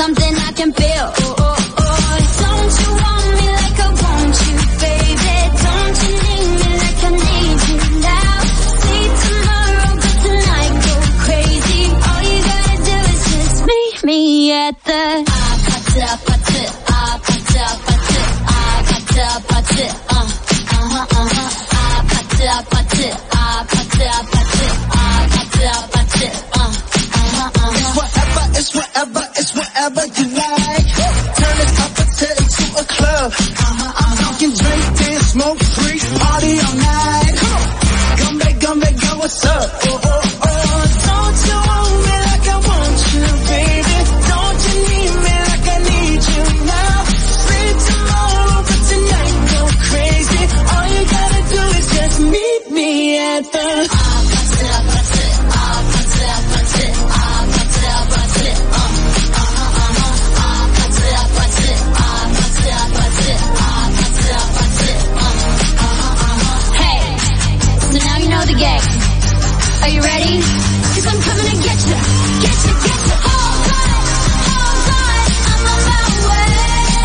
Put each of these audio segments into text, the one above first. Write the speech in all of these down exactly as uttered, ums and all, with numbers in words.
something I can feel. Oh, oh, oh. Don't you want me like I want you, baby? Don't you need me like I need you now? See tomorrow, but tonight go crazy. All you gotta do is just meet me at the 아파트 아파트 아파트 아파트 아파트 아파트 uh uh-huh uh-huh 아파트 아파트 아파트 아파트 아파트 아파트 uh uh-huh uh-huh It's whatever, it's whatever, it's whatever you like. Turn it up until to a club. Uh-huh, I'm talking drink, dance, smoke, free, party all night. Come back, come back, girl, what's up? Oh, oh, oh. Don't you want me like I want you, baby? Don't you need me like I need you now? Sleep tomorrow, but tonight go crazy. All you gotta do is just meet me at the 아파트 아파트 아파트 아파트 아파트 아파트 uh uh-huh uh-huh 아파트 아파트 아파트 아파트 아파트 아파트 uh uh-huh uh-huh Hey, so now you know the game. Are you ready? Cause I'm coming to get you, get you, get you. Hold on, hold on, I'm on my way.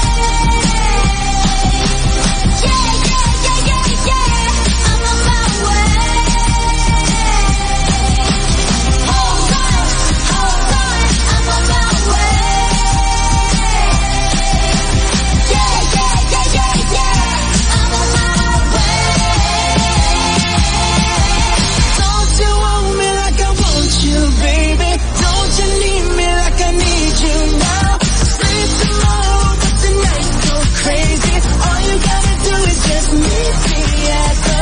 Yeah, yeah, yeah, yeah, yeah, I'm on my way. Hold on, hold on, I'm on my way. Yeah, yeah, yeah, yeah, yeah, I'm on my way. Don't you want me like I want you, baby? Don't you need me like I need you now? Sleep tomorrow, but tonight go crazy. All you gotta do is just meet me at the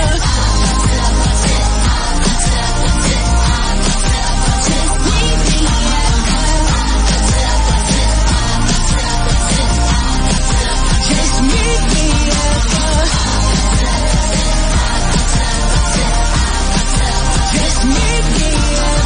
Just meet me just meet me at the just meet me at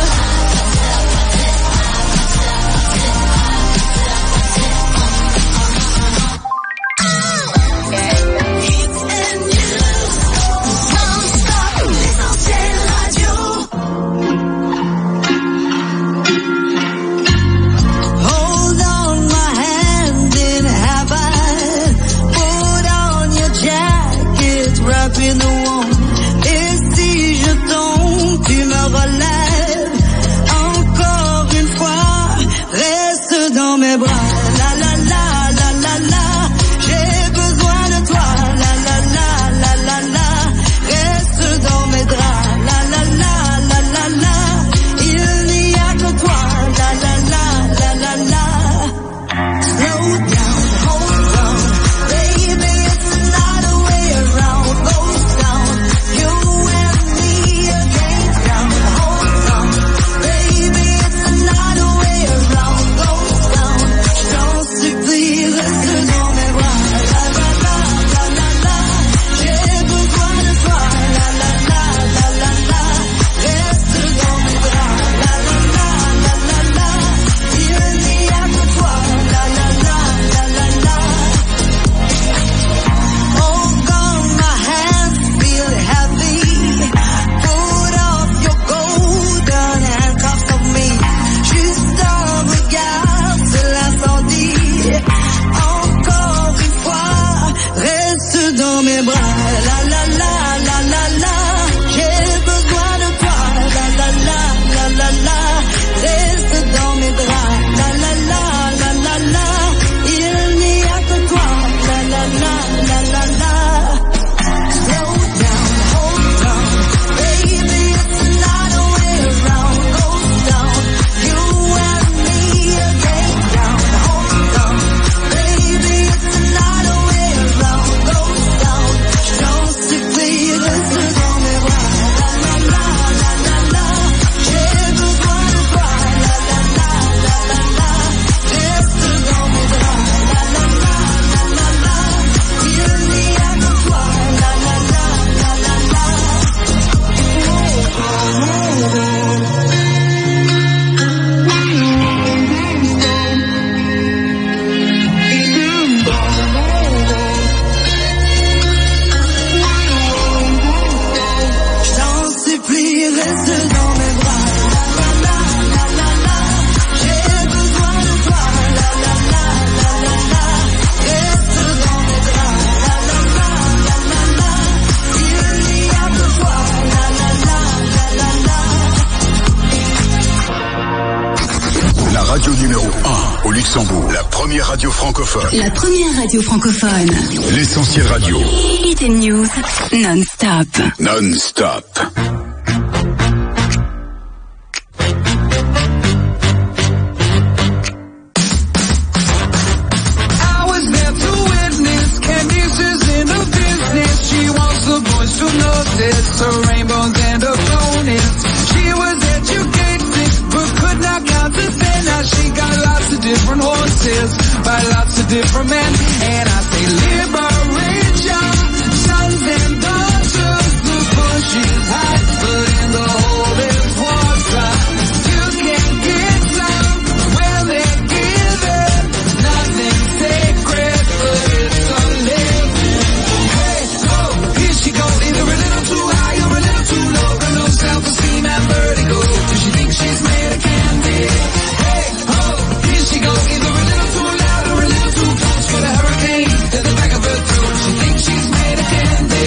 Hold on my hand in heaven. Put on your jacket, wrap in the warm. Et si je tombe, tu me relèves. Encore une fois, reste dans mes bras. La la la la la la, j'ai besoin de toi. La la la la la la, reste dans mes draps. La la la la la la, il n'y a que toi. La la la la la la. Slow down, hold on, baby, it's not a way around. Goes down, you and me against down. Hold on, baby, it's not a way around. Goes down, radio numéro un au Luxembourg. La première radio francophone. La première radio francophone. L'Essentiel Radio. Hit and News non-stop. Non-stop. Her rainbows and her bonus. She was educated but could not count to ten. Now she got lots of different horses by lots of different men. And I say liberate your sons and daughters. The bush is hot, but in the hole there's water. You can get some where they're given. Nothing sacred, but it's a living. Hey, oh, here she goes. Either a little too high or a little too low. Got no self-esteem and vertigo. Does she think she's made of candy? Hey, oh, here she goes. Either a little too loud or a little too close. Got a hurricane to the back of her throat. She thinks she's made of candy.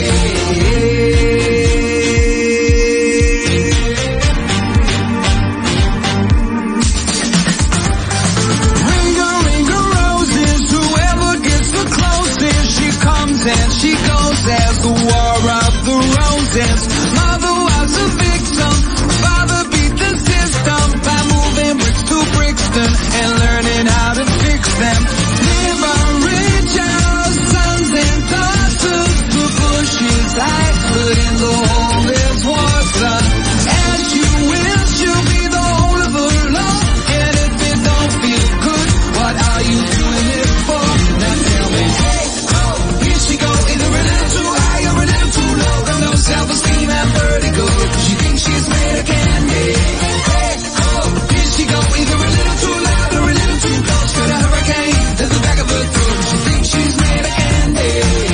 Ring a ring of roses. Whoever gets the closest, she comes and she goes as the war of the roses. Mother was a victim, father beat the system by moving bricks to Brixton and learning how to fix them. Liberate your sons and daughters. The bush is high, but in the hole there's water. As you wish, you'll be the whole of the law. And if it don't feel good, what are you doing it for? Now tell me, hey, oh, here she go. Either a little too high or a little too low. Got no self-esteem and vertigo. She thinks she's made of candy. Hey, oh, here she go. Either a little too loud or a little too close. Got a hurricane to the back of her throat. She thinks she's made of candy.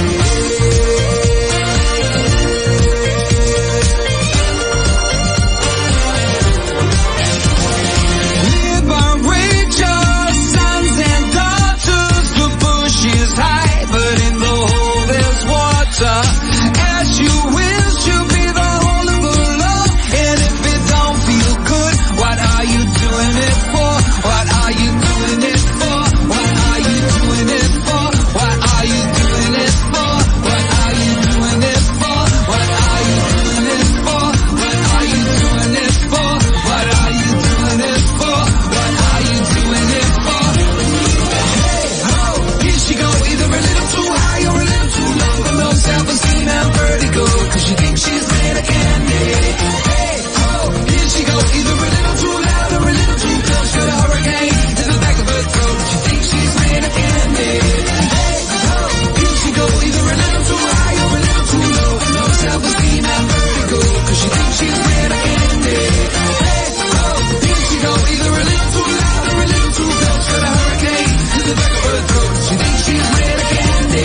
Liberate your sons and daughters. The bush is high, but in the hole there's water. As you wish, you'll be the whole of the law. And if it don't feel good, what are you doing it for? What are you doing it for? What are you doing it for? What are you doing it for? What are you doing it for? What are you doing it for? What are you doing it for? What are you doing it for? What are you doing it for? Hey, oh, here she go. Either a little too high or a little too low. Got no self-esteem and vertigo. Cause she thinks she's made of candy. Hey, oh, here she go. Either a little too loud or a little too close. Got a hurricane to the back of her throat. She thinks she's made of candy. Hey, oh, here she go. Either a little too high or a little too low. Got no self-esteem and vertigo. Cause she thinks she's made of candy. Hey, oh, here she go. Either a little too loud or a little too close. Got a hurricane to the back of her throat. She thinks she's made of candy.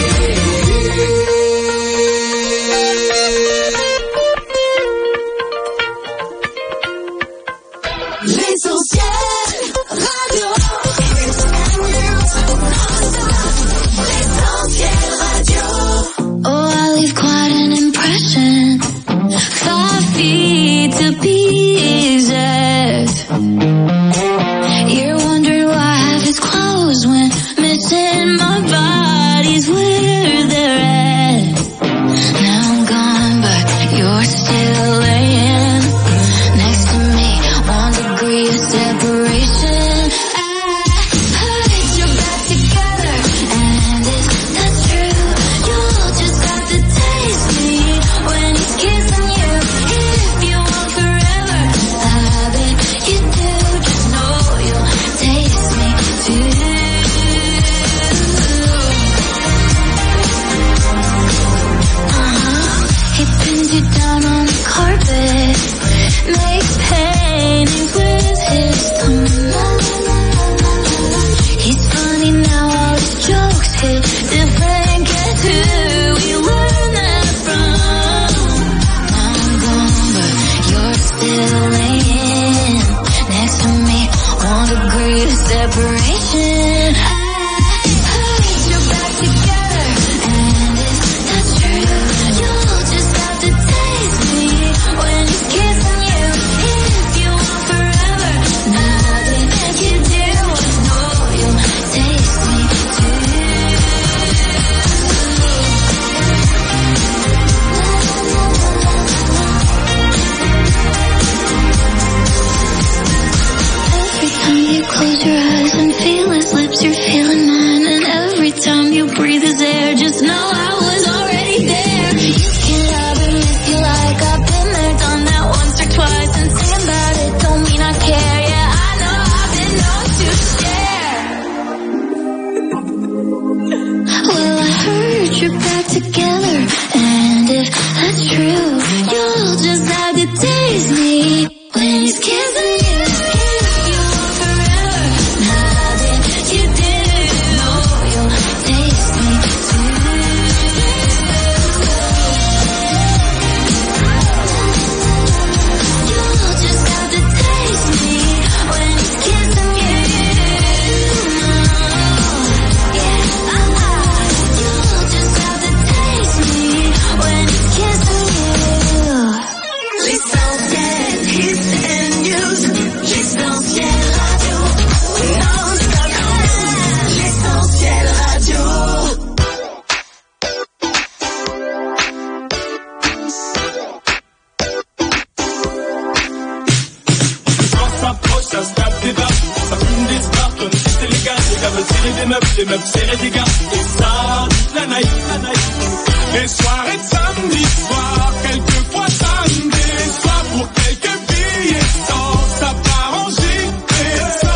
L'Essentiel Radio. L'Essentiel Radio. Oh, I leave quite an impression. Five feet to pieces. You're wondering why half is closed when missing my body's where they're at. Now I'm gone, but you're still laying next to me. One degree of separation. I put your back together, and if that's true, you'll just have to taste me when he's kissing you. If you want forever, I bet you do. Just know you'll taste me too. Uh-huh. He pins you down on the carpet, makes paintings with his thumb. He's funny now, all his jokes hit different. Guess who we learned that from? Now I'm gone, but you're still laying next to me. One degree of separation. I put your back together, and if that's true, you'll just have to taste me when he's kissing you. If you want forever, nothing you do. légal. Les gars veulent serrer des meufs, les meufs serrer des gars. Et ça, toute la night, la night. Les soirées de samedi soir, quelquefois samedi soir, pour quelques billets sans, ça part en gifle sans.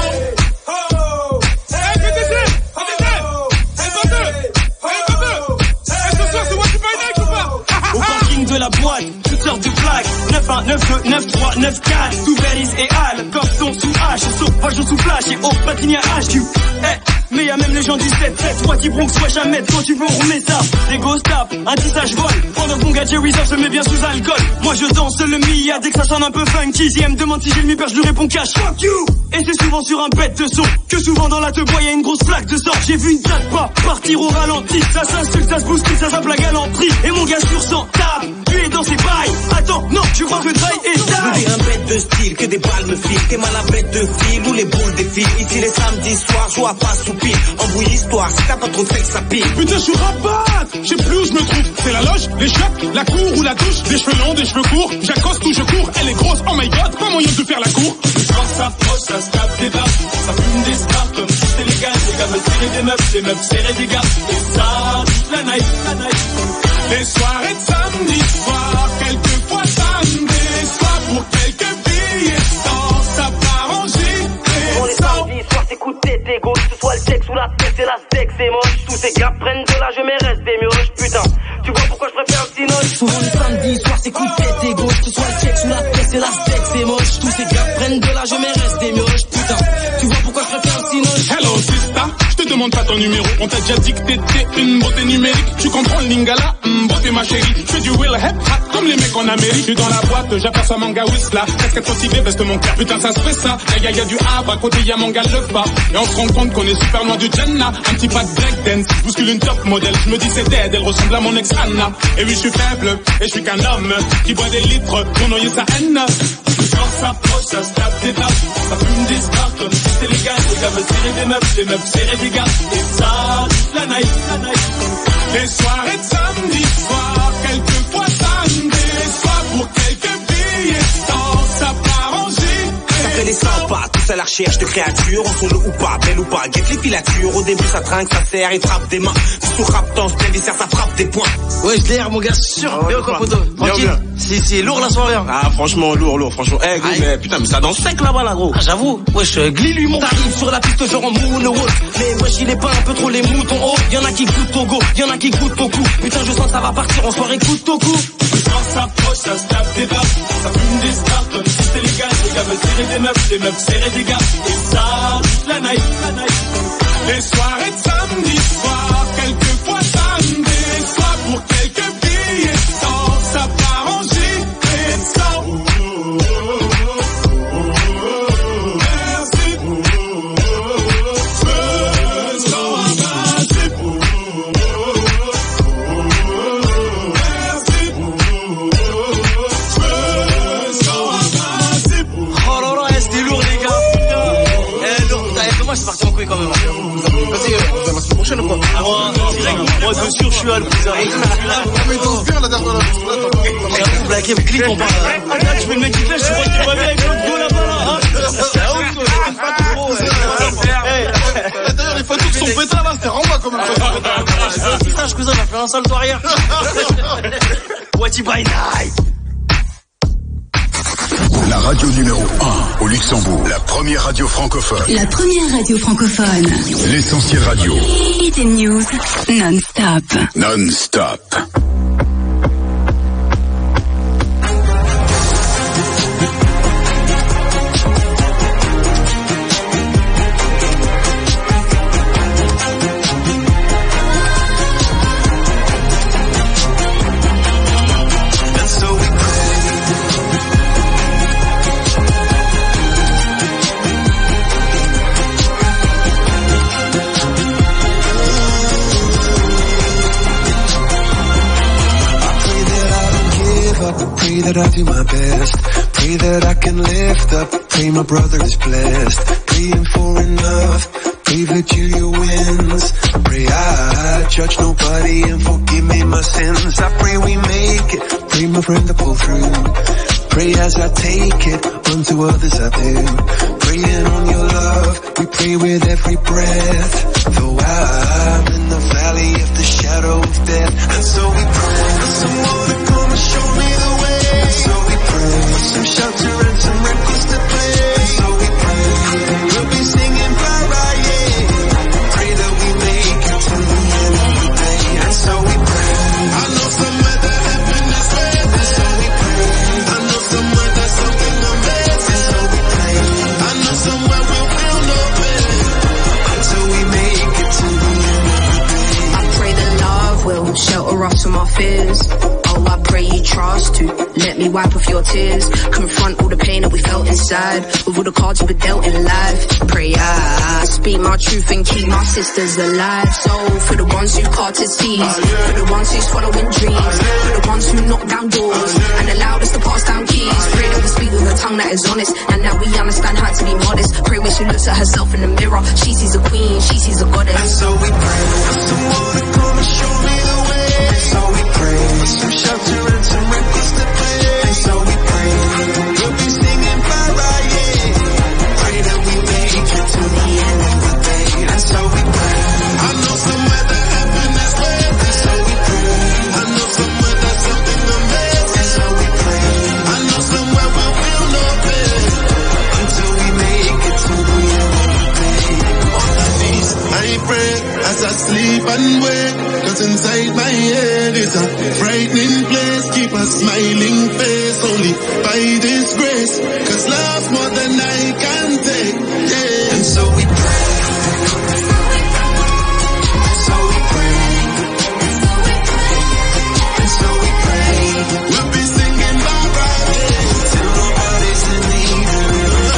Oh, hey, P T C, P T C, hey, Boteux, hey, Boteux, hey, ce soir c'est What You Find Night ou pas? Au parking de la boîte, toutes sortes de plaques, neuf un, neuf deux, neuf trois, neuf quatre, sous Véris et Al, Corson sous H, sauvage sous flash et au patini à H, tu, hey. Mais y'a même les gens du sept sept, toi qui Bronx, soit jamais, quand tu veux on remet ça. Les ghost tapent, un tissage vole, pendant que mon gars Jerry se met bien sous alcool. Moi je danse le Mia dès que ça sonne un peu funky. Si elle me demande si j'ai le mi-père, je lui réponds cash, fuck you. Et c'est souvent sur un bête de son, que souvent dans la teub y'a une grosse flaque de sang. J'ai vu une date pas partir au ralenti, ça s'insulte, ça se bouscule, ça zappe la galanterie. Et mon gars sur cent tape, lui est dans ses bails. Attends, non, tu crois que Dry est ça? Je veux un bête de style, que des balles me filent, t'es mal à bête de fil, où les boules défilent. Ici les samedis soirs, joie pas sous pile. Embrouille histoire, si t'as pas trop de sexe, ça pile. Putain, je suis rabat, je sais plus où je me trouve. C'est la loge, les chiottes, la cour ou la douche. Des cheveux longs, des cheveux courts, j'accoste ou je cours. Elle est grosse, oh my god, pas moyen de faire la cour. Quand ça pose, ça se tape des barres, ça fume des stars comme si c'était légal. Les gars veulent serrer des meufs, les meufs serrer des gars. Et ça, toute la night, la night. Les soirées de samedi soir, quelquefois samedi soir, pour quelques billets sans, ça part en gifle. Pour les samedis soirs, t'écoutes tes égos, que ce soit le sexe ou la tête, c'est la sexe, c'est moche. Tous ces gars prennent de l'âge, mais restent des mioches, putain. Tu vois pourquoi je préfère le cinoche? Souvent les samedis soirs, t'écoutes tes égos, que ce soit le sexe ou la tête, c'est la sexe, c'est moche. Tous ces gars prennent de l'âge, mais restent des mioches, putain. Tu vois pourquoi je préfère le cinoche? Hello sister, je te demande pas ton numéro. On t'a déjà dit que t'étais une beauté numérique. Tu comprends le lingala, mm, beauté ma chérie. Je fais du real hip hop comme les mecs en Amérique. Je suis dans la boîte, j'aperçois manga Whistla. Casquette motivée, veste mon cœur. Putain ça se fait ça. Y'a y'a y'a du havre, à côté y'a manga le bas. Et on se rend compte qu'on est super loin du Jenna. Un petit pas de breakdance, bouscule une top modèle. Je me dis c'est dead, elle ressemble à mon ex Anna. Et oui je suis faible, et je suis qu'un homme qui boit des litres pour noyer sa haine. Quand ça approche, ça se tape des tables. Ça fume des stars comme si c'était légal. Les gars veulent serrer des meufs, les meufs serrer des gars. Et ça, toute la night, la night. Les soirées de samedi soir, quelquefois samedi soir, pour quelques billets sans, ça part en gifle. Ça fait les sympas, tous à la recherche de créatures, on sont le ou pas, belle ou pas, guette les filatures. Au début ça trinque, ça serre, il frappe des mains. Tout rap tense, bien viscère, ça frappe des points. Ouais, je l'ai, mon gars, sûr. Oh, Bien quoi, poteau? Tranquille. Si, si, lourd la soirée. Hein. Ah, franchement, lourd, lourd, franchement. Eh, hey, gros, mais putain, mais ça danse sec là-bas, là, gros. Ah, j'avoue. Wesh, Glee lui monte. T'arrives sur la piste, genre en moonwalk. Mais wesh, il est pas un peu trop les moutons hauts. Y'en a qui goûtent ton go, y'en a qui goûtent ton cou. Putain, je sens que ça va partir en soirée, goûte ton cou. Quand ça approche, ça se tape des barres. Ça fume des stars comme si c'était légal. Les gars veulent serrer des meufs, les meufs serrer des gars. Et ça, toute la night, la night. Les soirées de samedi soir, quelquefois samedi soir, pour quelques billets sans, ça part en gifle et sans. Merci. Je sens un principe. Merci. Je sens un principe. Oh là là, c'était lourd, les gars. Eh, lourd, putain, moi, je suis parti en couille quand même. Vas-y, on va la semaine prochaine ou quoi? Moi, moi, de sûr, je suis à le bizarre. Mais il danse bien la dernière fois. J'avoue, Black M, clip, on parle. Regarde, je fais le mec qui clash, je crois que t'es pas bien avec l'autre go là-bas, là. C'est un ouf, c'est pas trop. D'ailleurs, les photos qui sont pétales là, c'était Ramba quand même. Putain, je cousin, on a fait un salto arrière. What You By Night. La radio numéro un au Luxembourg. La première radio francophone. La première radio francophone. L'essentiel radio. Hit and News non-stop. Non-stop. Pray that I do my best. Pray that I can lift up. Pray my brother is blessed. Praying for enough. Pray that Julia wins. Pray I judge nobody and forgive me my sins. I pray we make it. Pray my friend to pull through. Pray as I take it. Unto others I do. Pray praying on your love. We pray with every breath. Though I'm in the valley of the shadow of death, and so we pray for someone to come and show me the way. And so we pray for some shelter and some records to play. And so we pray we'll be singing bye bye, yeah. Pray that we make it to the end of the day. And so we pray. I know somewhere that heaven is waiting. And so we pray. I know somewhere there's something amazing. And so we pray. I know somewhere we'll feel no pain until we make it to the end of the day. I pray that love will shelter us from our fears. Oh, I pray you trust to let me wipe off your tears. Confront all the pain that we felt inside with all the cards we were dealt in life. Pray I speak my truth and keep my sisters alive. So for the ones who parted seas, for the ones who's following dreams, for the ones who knock down doors and allowed us to pass down keys. Pray that we speak with a tongue that is honest and that we understand how to be modest. Pray when she looks at herself in the mirror, she sees a queen, she sees a goddess. And so we pray for someone to come and show me the way. And so we pray for some shelter and some records to play. And so we pray we'll be singing bye bye, yeah. Pray that we make it to the end of the day. And so we pray. I know somewhere that heaven is waiting. And so we pray. I know somewhere there's something amazing. And so we pray. I know somewhere we'll feel no pain until we make it to the end of the day. On the knees I pray as I sleep and wake, 'cause inside my head is a frightening place. Keep a smiling face only by this grace, 'cause love's more than I can take, yeah. And so we pray. And so we pray. And so we pray. We'll be singing bye bye, yeah, till nobody's in need of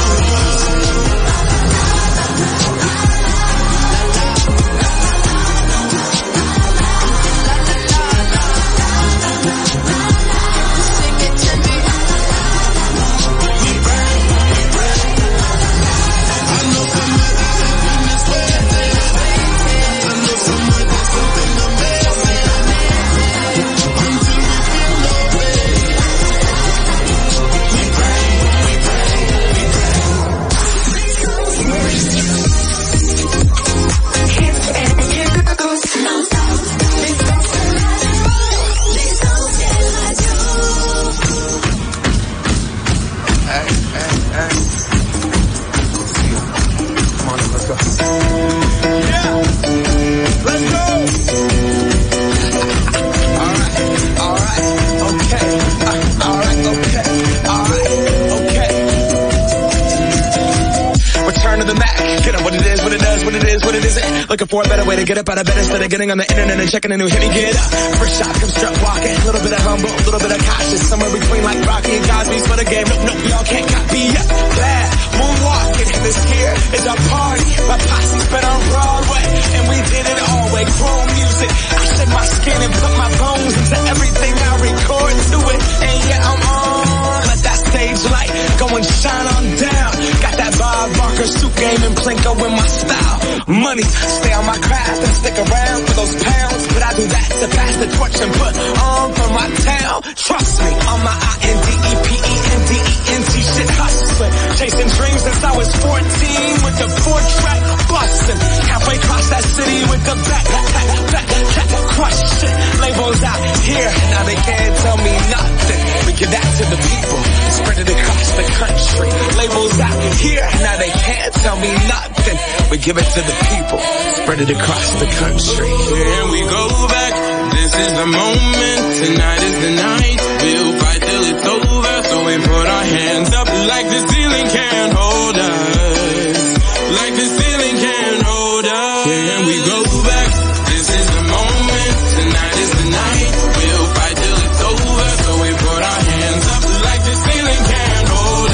looking for a better way to get up out of bed instead of getting on the internet and checking a new hit. Me get up, first shot, come strut walking, a little bit of humble, a little bit of cautious, somewhere between like Rocky and Cosby's for the game. Nope, nope, y'all can't copy yet. Glad moonwalking, this here is our party. My posse's been on Broadway, and we did it all way. Chrome music, I shed my skin and put my bones into everything I record to it, and yeah, I'm on. Let that stage light go and shine on down. Got that Bob Barker suit game and Plinko in my style. Money, stay on my craft and stick around for those pounds, but I do that to pass the torch and put on for my town. Trust me, on my I N D E P E N D E N T shit hustling, chasing dreams since I was fourteen with the four track busting, halfway across that city with the back, back, back, back, crush shit. Labels out here, now they can't tell me nothing. We give that to the people, spread it across the country. Labels out here, now they can't tell me nothing. We give it to the people, spread it across the country. Here we go back, this is the moment, tonight is the night. We'll fight till it's over, so we put our hands up like the ceiling can't hold us. Like the ceiling can't hold us. Here we go back, this is the moment, tonight is the night. We'll fight till it's over, so we put our hands up like the ceiling can't hold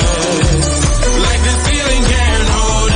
us. Like the ceiling can't hold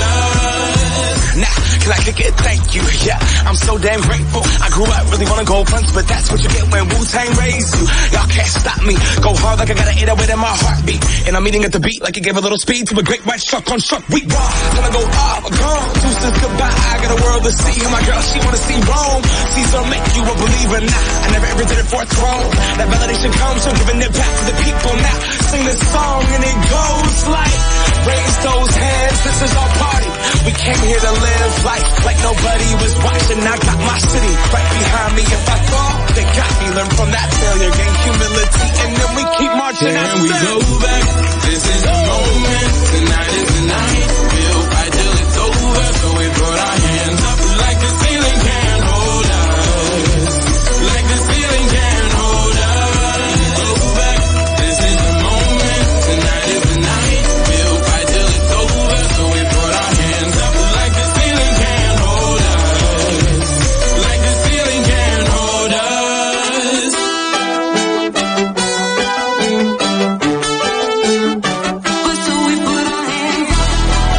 us. Now, can I kick it? Thank you, yeah, I'm so damn grateful. I grew up really wanna go fronts, but that's what you get when Wu-Tang raised you. Y'all can't stop me, go hard like I got an eight oh eight in my heartbeat. And I'm eating at the beat like it gave a little speed to a great white truck on truck. We raw, gonna go up, gone, deuces goodbye. I got a world to see, and my girl, she wanna see Rome. Caesar make you a believer, nah, I never ever did it for a throne. That validation comes from giving it back to the people now. Sing this song and it goes like, raise those hands, this is our party. We came here to live life like nobody was watching. I got my city right behind me. If I fall, they got me. Learn from that failure, gain humility, and then we keep marching. Can we go back? This is the moment. Tonight is the night. We'll fight till it's over. So we put our hands up like the ceiling can't hold us. Like the ceiling can't hold us. Go back. This is the moment. Tonight is the night. We'll fight till it's over. So we put our hands up like the ceiling can't hold us. Like the ceiling can't hold us. So we put our hands up.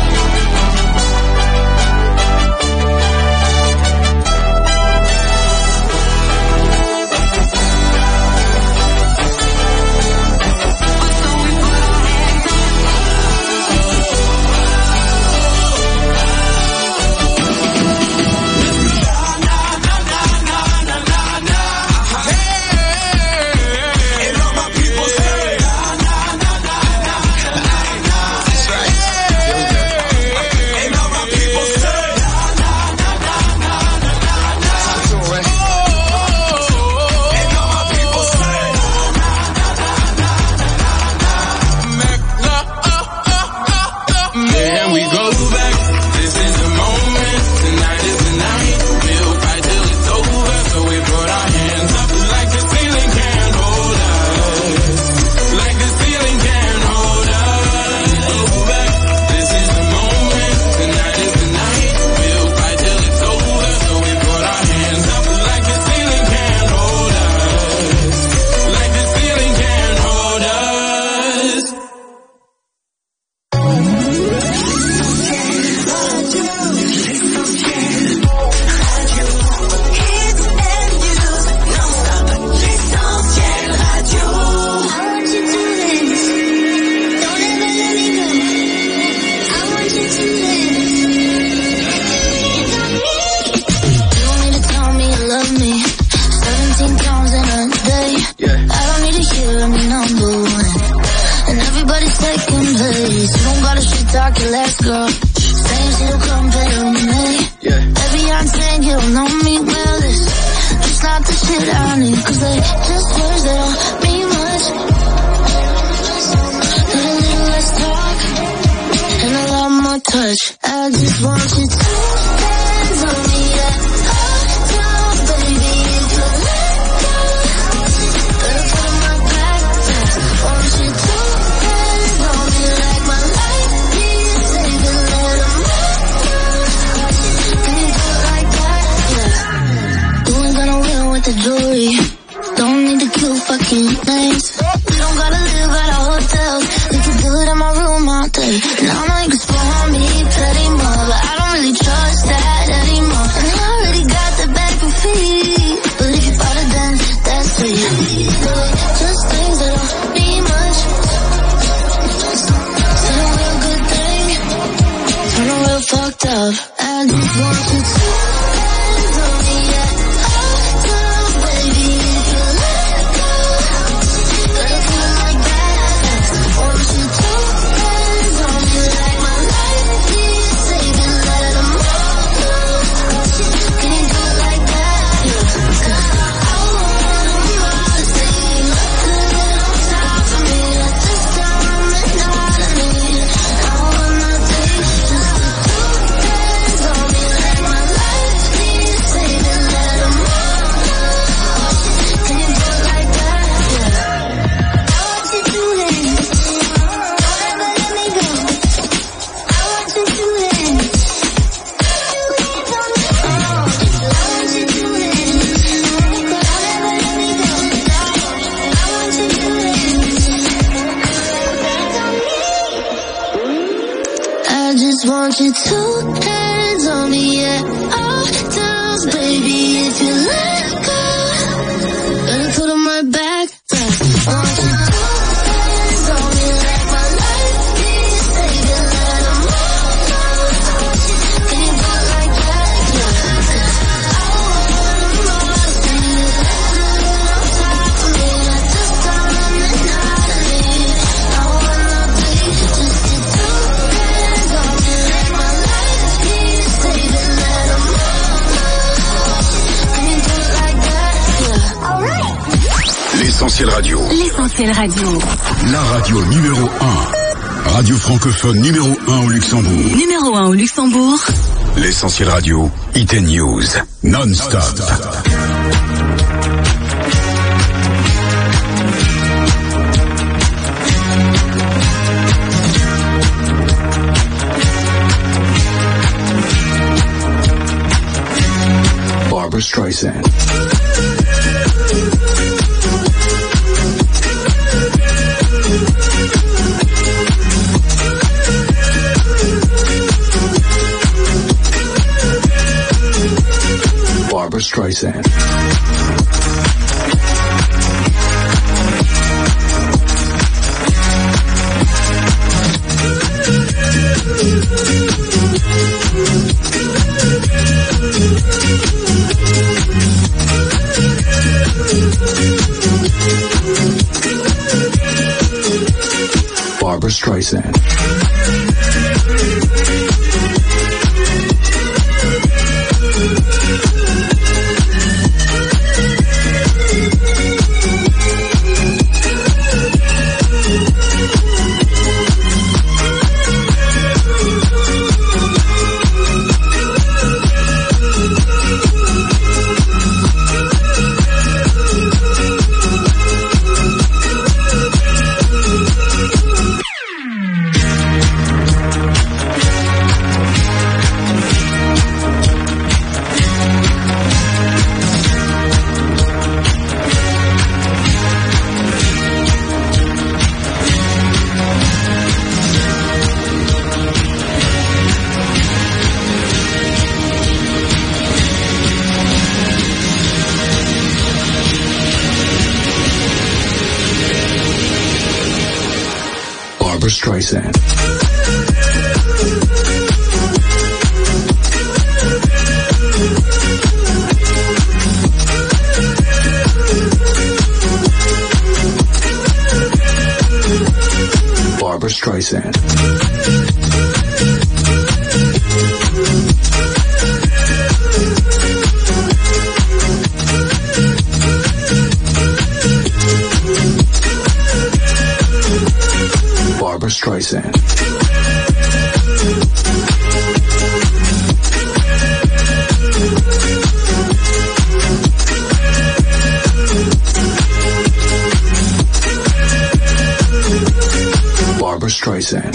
Can we go back? This is the moment. Tonight is the night. We'll fight till it's over. So we put our hands up like the ceiling can't hold us. Like the ceiling can't hold us. Go back. This is the moment. Tonight is the night. We'll fight till it's over. So we put our hands up like the ceiling can't hold us. Like the ceiling can't hold us. Talk your last girl, saying she'll compare with me. Yeah. Every I'm saying you don't know me well. It's just not the shit I need, cause they just words that don't mean much. Need a little less talk and a lot more touch. I just want you to dance on me, yeah. Oh, down, baby, if you let go, better put my back down. Want you to dance on me like my life. The jewelry, don't need to kill fucking names. We don't gotta live at a hotel. We can do it in my room all day. And I know you can spoil me plenty more, but I don't really trust that anymore. And I already got the back and feet, but if you bought a dance, that's sweet. Just things that don't mean much. Say a real good thing, turn a real fucked up. I just want you to dance on me, yeah. Want you two hands on me, yeah. Oh, down, baby, if you let go, better put on my back. Want you two hands on me like my life. Please take it, let 'em all go. Can you do it like that? Yeah. I want more. Let it talk to me like this time and not me. I wanna be just you two. L'Essentiel Radio. L'Essentiel Radio. La radio numéro un. Radio francophone numéro un au Luxembourg. Numéro un au Luxembourg. L'Essentiel Radio. It News. Non-stop. Barbra Streisand. Barbra Streisand. Barbra Streisand. Barbra Streisand. Barbra Streisand. Barbra Streisand. Barbra Streisand.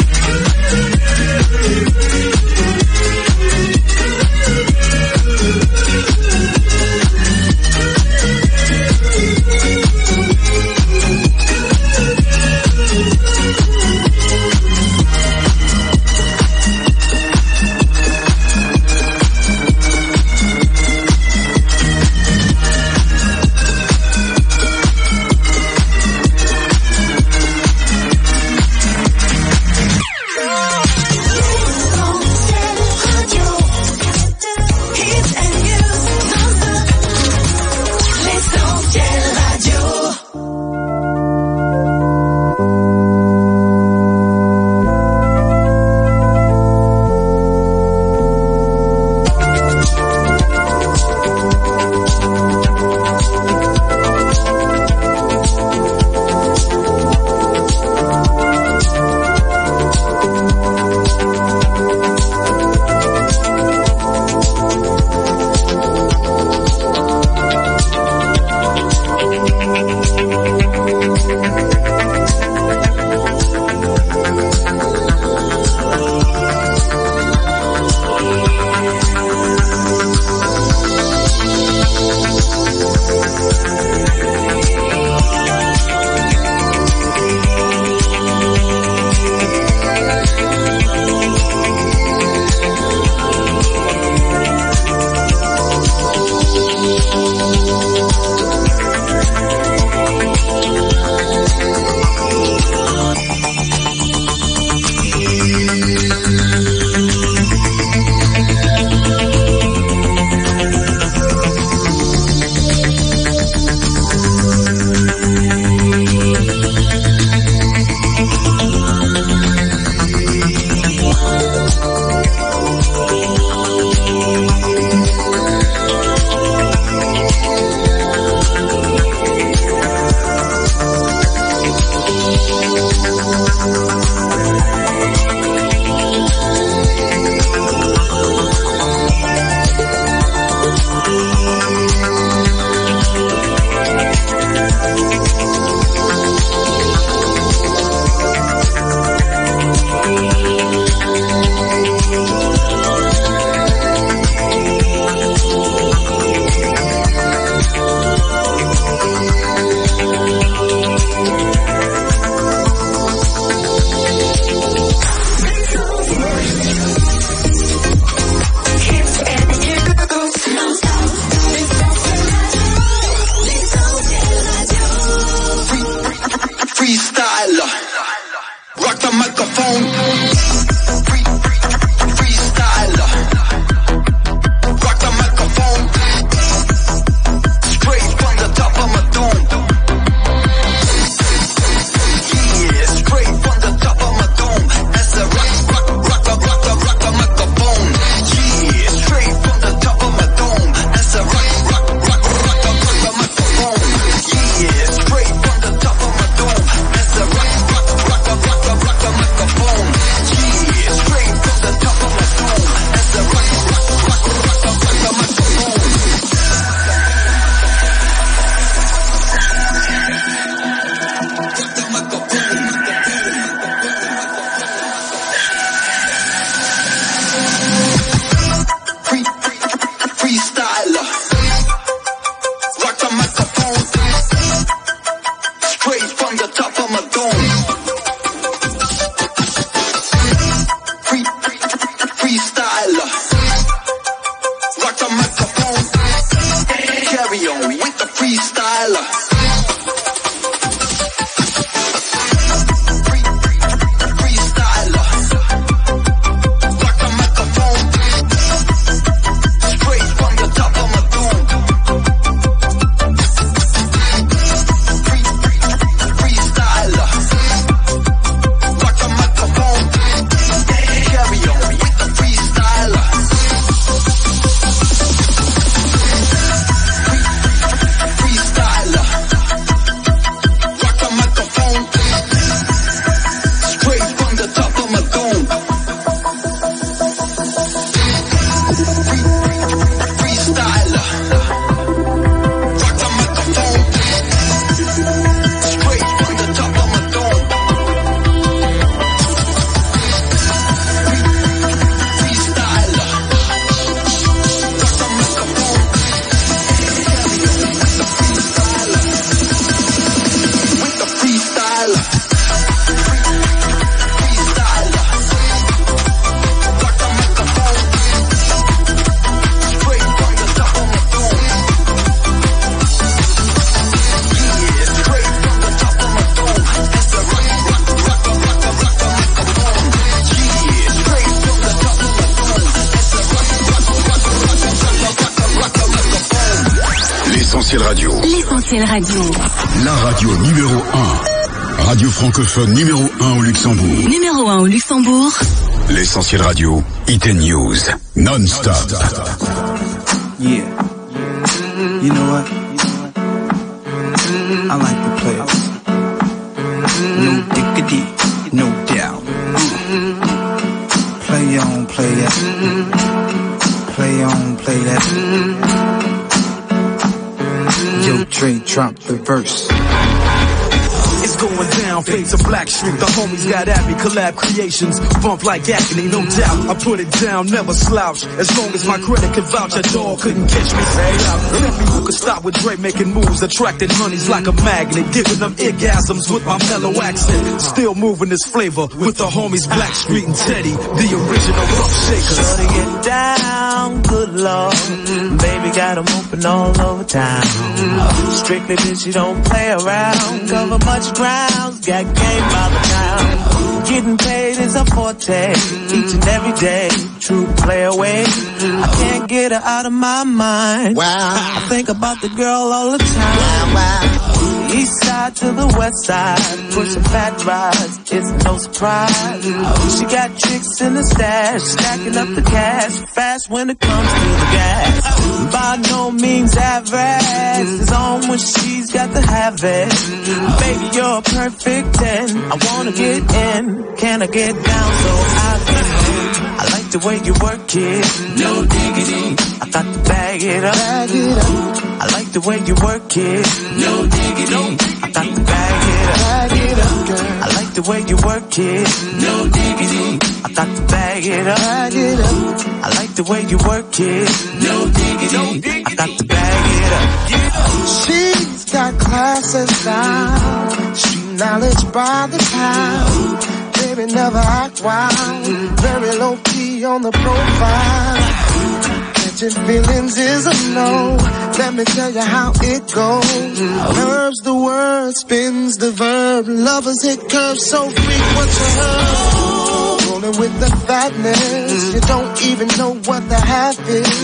the microphone. Carry on with the freestyler. L'essentiel radio. La radio numéro un. Radio francophone numéro un au Luxembourg. Numéro un au Luxembourg. L'essentiel radio. It News. Non-stop. Yeah. You know what? I like to play it. No diggity, no doubt. Play on, play that. Play on, play that. Yo, Dre, drop the verse. It's going down, fade to Black Street. The homies got at me, collab creations. Bump like agony, no doubt. I put it down, never slouch. As long as my credit can vouch, a dog couldn't catch me. Say out. Tell me who could stop with Dre making moves, attracting honeys like a magnet, giving them orgasms with my mellow accent. Still moving this flavor with the homies Black Street and Teddy, the original rough shakers. Shorty get down, good lord. Baby got 'em open all over town. Strictly bitch, you don't play around. Cover much ground, got game by the town. Getting paid is a forte, each and every day. True play away. I can't get her out of my mind. Wow. I think about the girl all the time. Wow, wow. East side to the west side, pushing fat rides, it's no surprise. She got tricks in the stash, stacking up the cash, fast when it comes to the gas. By no means average, it's on when she's got to have it. Baby, you're a perfect ten, I wanna get in, can I get down so I can win? I like the way you work it, no diggity, I got to bag it up. Bag it up. I like the way you work it, no diggity, I got to bag it up. Bag it up, girl. I like the way you work it, no diggity, I got to bag it up. Bag it up. I like the way you work it, no diggity, I got to bag it up. She's got class and style, street knowledge by the pound. Baby never act wild, very low key on the profile. Catching feelings is a no, let me tell you how it goes. Curves the word, spins the verb, lovers hit curves so frequent to her. Rolling with the fatness, you don't even know what the half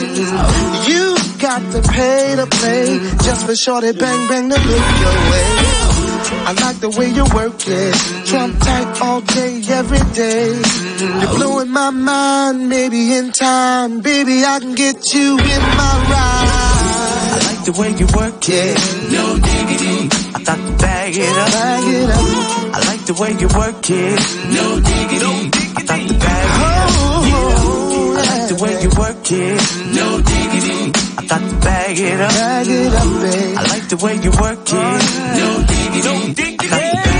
is. You got to pay to play, just for shorty bang bang to look your way. I like the way you work it, trump tight all day, every day. You're blowing my mind, maybe in time, baby I can get you in my ride. I like the way you work it, no diggity, I got to bag it up. Bag it up. I like the way you work it, no diggity, I got to bag it up. Yeah. I like the way you work it, no diggity, I got to bag it up. Bag it up, babe. I like the way you work it, no diggity, I got to bag it up.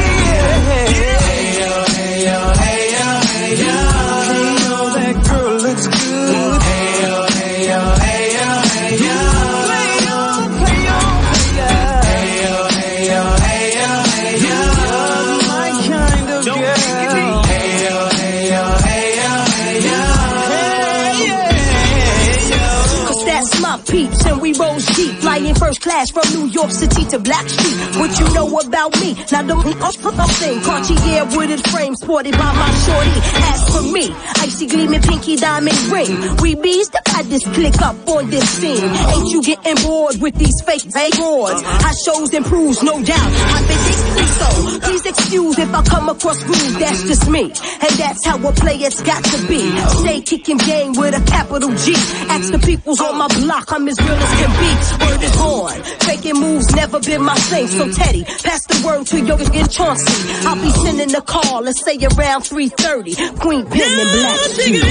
Hey yo, hey yo, hey yo, hey yo, hey yo, that girl looks good. Hey yo, hey yo, hey yo, hey yo, play on, play on, play on. Hey yo, hey yo, hey yo, hey yo, you're my kind of girl. Hey yo, hey yo, hey yo, hey yo, hey yo, hey yo. 'Cause that's my peeps and we rose deep, flying first class from New York City to Blackstreet. What you know about me? Now don't thing. Cartier wooded frame sported by my shorty. As for me, icy gleaming pinky diamond ring. We bees the this click up on this scene. Ain't you getting bored with these fake awards? I shows and proves, no doubt. I think so. Please excuse if I come across rude. That's just me, and that's how a player's got to be. Stay kicking game with a capital G. Ask the peoples on my block, I'm as real as can be. Word is on. Faking moves never been my thing. So Teddy, pass the word to your in Chauncey. I'll be sending a call, let's say around three thirty. Queen Pen and Black Sheep.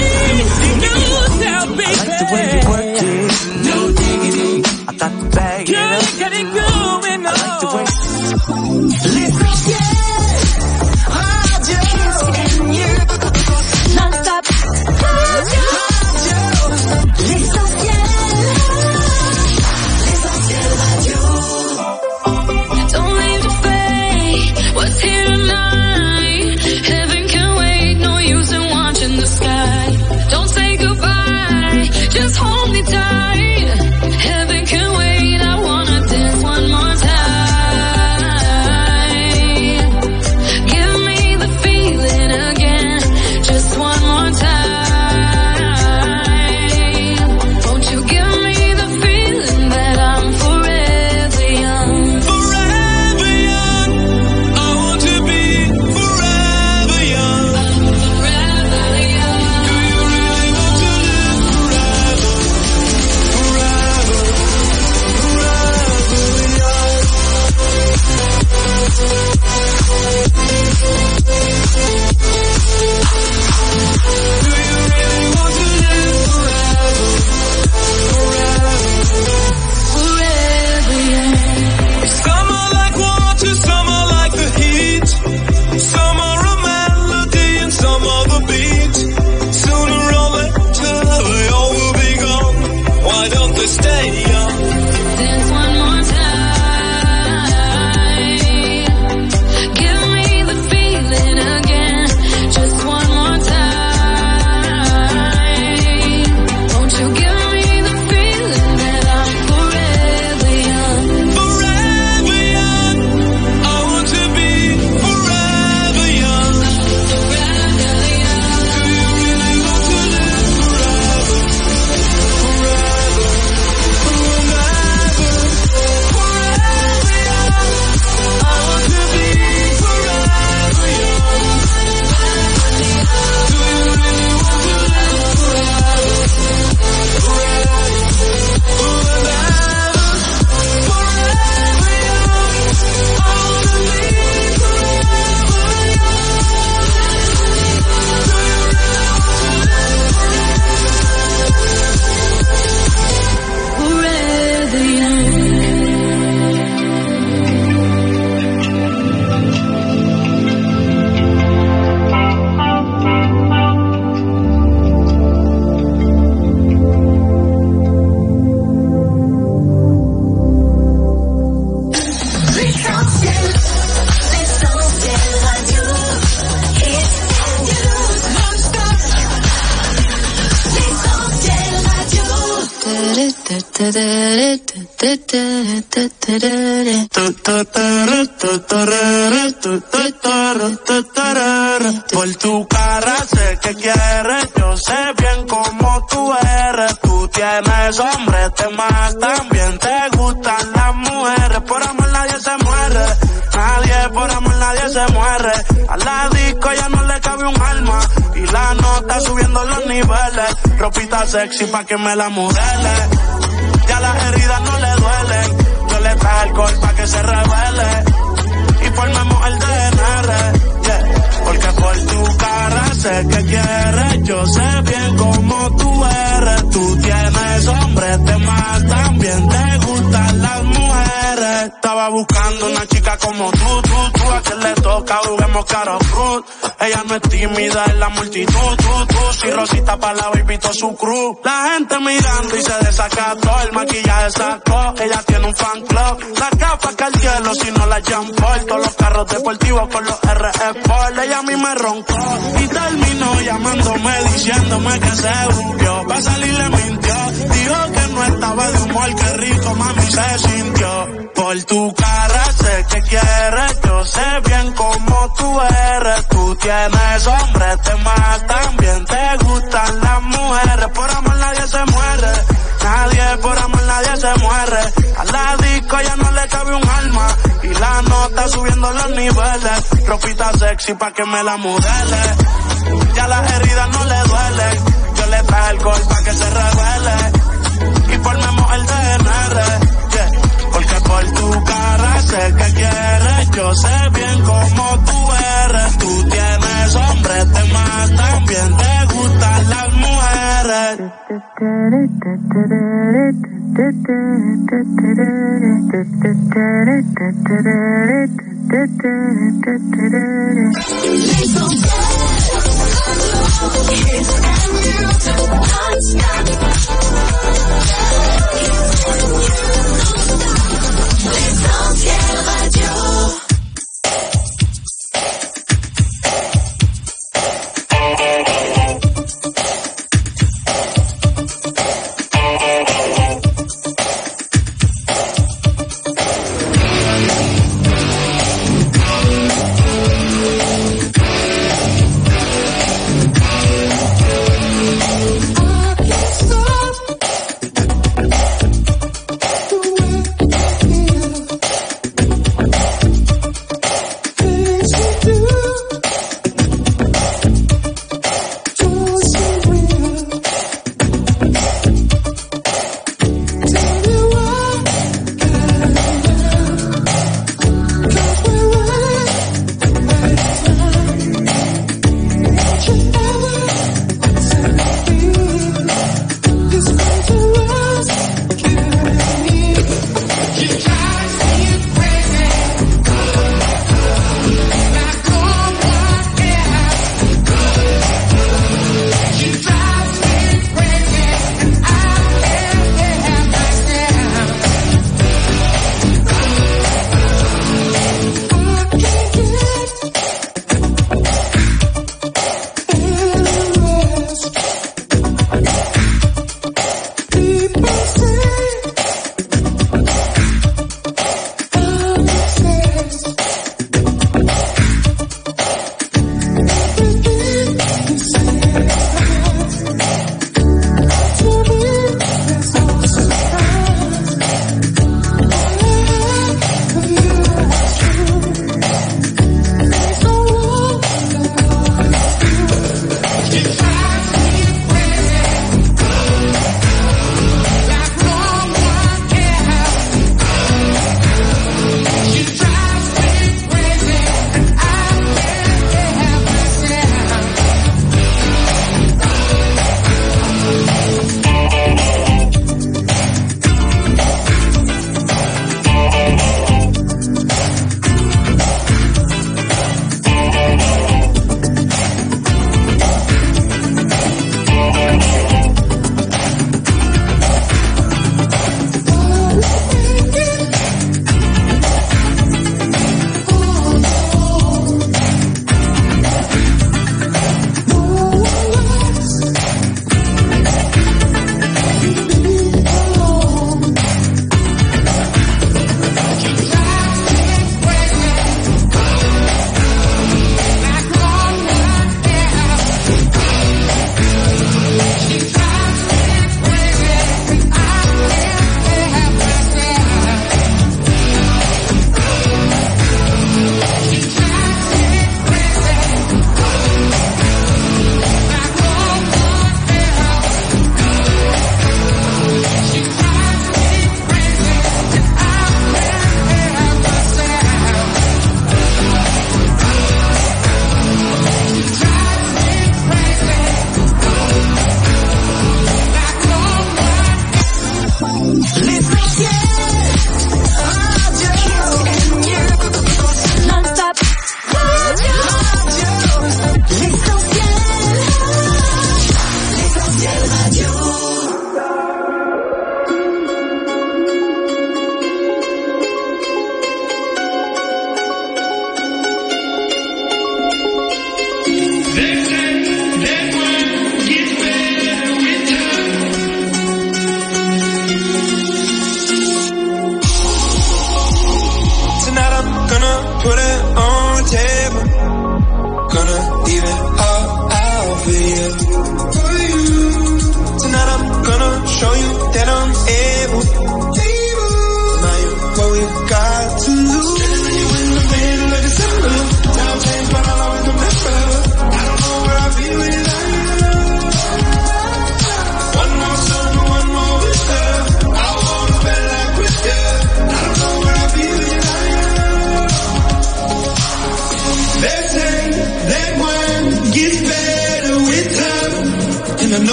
The way you work it, no diggity. I got to bag it up. Girl, get it going on. I like the way. L'essentiel, radio, and you. Non-stop, radio, l'essentiel, l'essentiel radio. Don't leave the fate, what's here tonight? Heaven can wait, no use in watching the sky. Don't say goodbye, just hold me tight. Heaven can wait, I wanna dance one more time. Give me the feeling again, just one more time. Won't you give me the feeling that I'm forever young? Forever young, I want to be forever young. Forever young. Do you really want to live forever? Forever, forever young. Do you really want to live forever? Forever, Forever young. some are like water, some are like the heat. Some are a melody and some are the beat. Sooner or later they all will be gone. Why don't they stay young? Dance one more time. Give me the feeling again, just one more time. Won't you give me the feeling that I'm forever young? Forever young, I want to be forever young. Forever young. Do you really want to live forever? Forever, forever, forever young. I want to be forever young. Do you really want to live forever? Forever, forever, forever young. I want to be forever Forever young. L'essentiel, l'essentiel radio. Hits and news non-stop. L'essentiel radio. Por tu cara sé que quieres, yo sé bien cómo tú eres. Tú tienes hombres, te más también te gustan las mujeres. Por amor nadie se muere, nadie por amor nadie se muere. A la disco ya no le cabe un alma y la nota subiendo los niveles. Ropita sexy pa' que me la modele, ya las heridas no le duelen. Yo le traje alcohol pa' que se revele y formemos el D N R, yeah. Porque por tu cara sé que quieres, yo sé bien cómo tú eres. Tú tienes hombres, te más también te gustan las mujeres. Estaba buscando una chica como tú, tú, tú, a quien le toca, juguemos caro cruz. Ella no es tímida en la multitud, tú, tú. Si Rosita pa' la baby todo su cruz. La gente mirando y se desacató, el maquillaje sacó. Ella tiene un fan club, las gafas que al cielo si no la Jean Paul. Todos los carros deportivos con los R Sport. Ella a mí me roncó y terminó llamándome diciéndome que se buqueó. Pa' salir le mintió, dijo que no estaba eso mami se sintió. Por tu cara sé que quieres, yo sé bien cómo tú eres. Tú tienes hombres, te matan, bien te gustan las mujeres. Por amor nadie se muere, nadie por amor nadie se muere. A la disco ya no le cabe un alma y la nota subiendo los niveles. Ropita sexy pa' que me la modele, ya las heridas no le duelen. Yo le traje alcohol pa' que se revele y formemos el D N R, yeah. Porque por tu cara sé que quieres, yo sé bien cómo tú eres. Tú tienes hombres, te matan, bien te gustan las mujeres.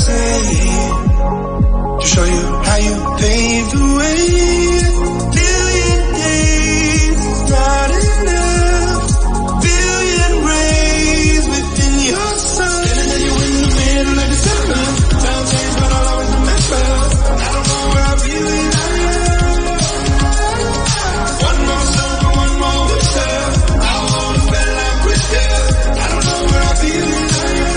say to show you how you paved the way. Billion days is not enough. Billion rays within your sun. Standing there, you in the middle of December. Time change, but I'll always remember. I don't know where I'll be without you. One more summer, one more winter. I'll hold a bed like winter. I don't know where I'll be without you.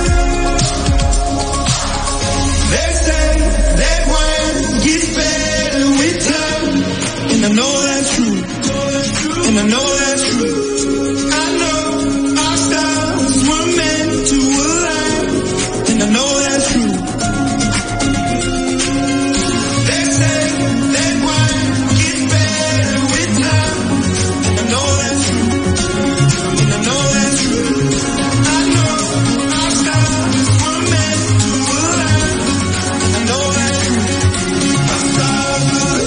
They say that wine gets better with time, and I know that's true, and I know that's true. I know our stars were meant to align, and I know that's true. They say that wine gets better with time, and I know that's true, and I know that's true. I know our stars were meant to align, and I know that's true. Our stars were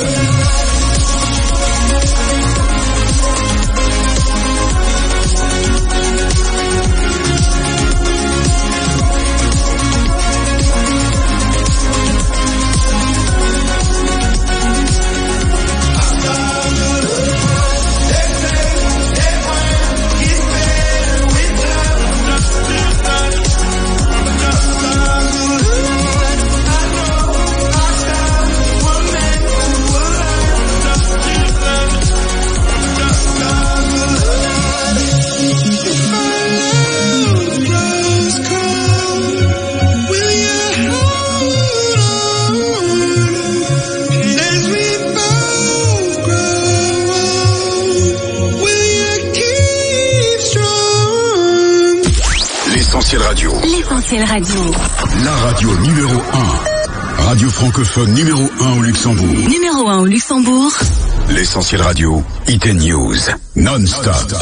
L'Essentiel Radio. L'Essentiel Radio. La radio numéro un. Radio francophone numéro un au Luxembourg. Numéro un au Luxembourg. L'Essentiel Radio. Hit and News. Non-stop.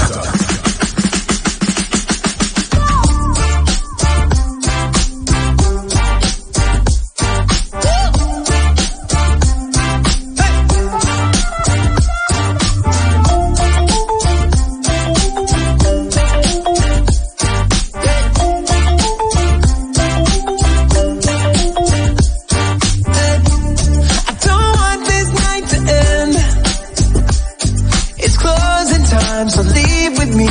I don't want this night to end. It's closing time, so leave with me.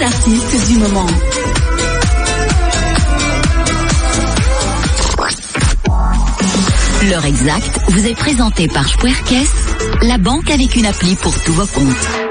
artistes du moment. L'heure exacte vous est présentée par Spuerkes, la banque avec une appli pour tous vos comptes.